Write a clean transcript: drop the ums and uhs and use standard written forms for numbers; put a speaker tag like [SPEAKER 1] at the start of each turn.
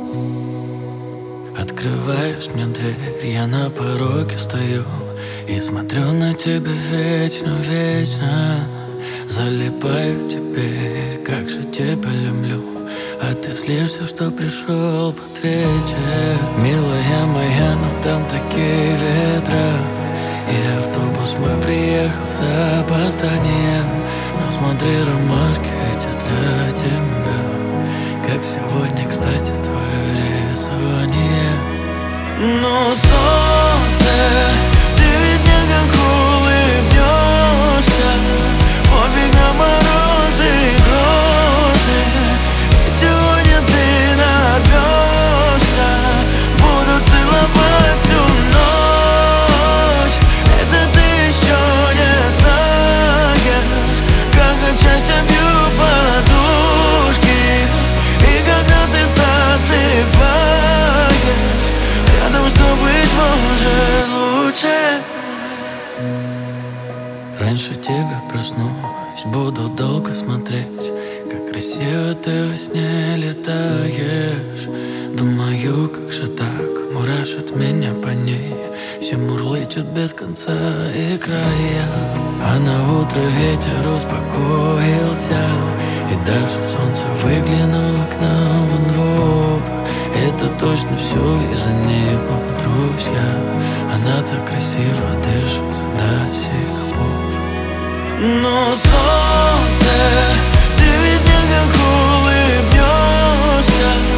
[SPEAKER 1] Открываешь мне дверь, я на пороге стою и смотрю на тебя вечно, вечно. Залипаю теперь, как же тебя люблю. А ты злишься, что пришел под вечер. Милая моя, но там такие ветра, и автобус мой приехал с опозданием. Но смотри, ромашки эти для тебя. Как сегодня, кстати, твое рисование. Ну, солнце, ты ведь мне как улыбнешься. Пофиг на морозы и грозы. И сегодня ты нарвешься. Буду целовать всю ночь. Это ты еще не знаешь, как от счастья бью подушки. И когда ты засыпаешь рядом, что быть может лучше. Раньше тебя проснусь, буду долго смотреть, как красиво ты во сне летаешь. Думаю, как же так, мурашит меня по ней. Все мурлычут без конца и края. А на утро ветер успокоился, и даже солнце выглянуло к нам во двор. Это точно все из-за нее, друзья. Она так красиво дышит до сих пор. Но солнце, ты ведь мне как улыбнешься.